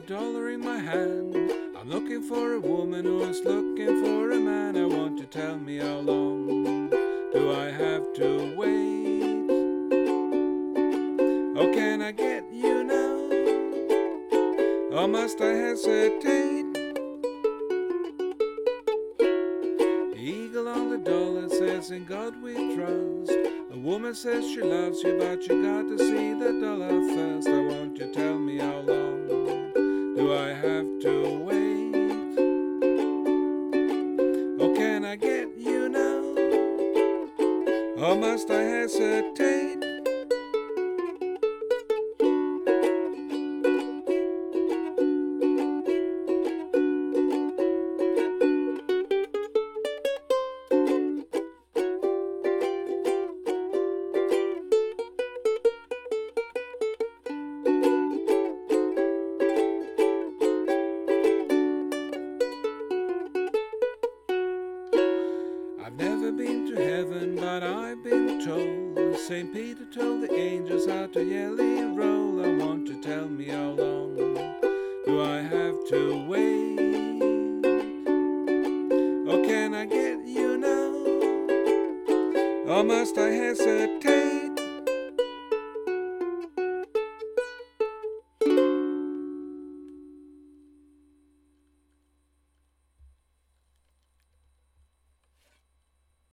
dollar in my hand. I'm looking for a woman who's looking for a man. I want to tell me how long do I have to wait? Or can I get you now? Or must I hesitate? The eagle on the dollar says, in God we trust. A woman says she loves you, but you got to see the dollar first. I want you to tell me how long do I have to wait? Or can I get you now? Or must I hesitate? I've never been to heaven, but I've been told St. Peter told the angels how to yelly roll. I want to tell me how long do I have to wait? Or can I get you now? Or must I hesitate?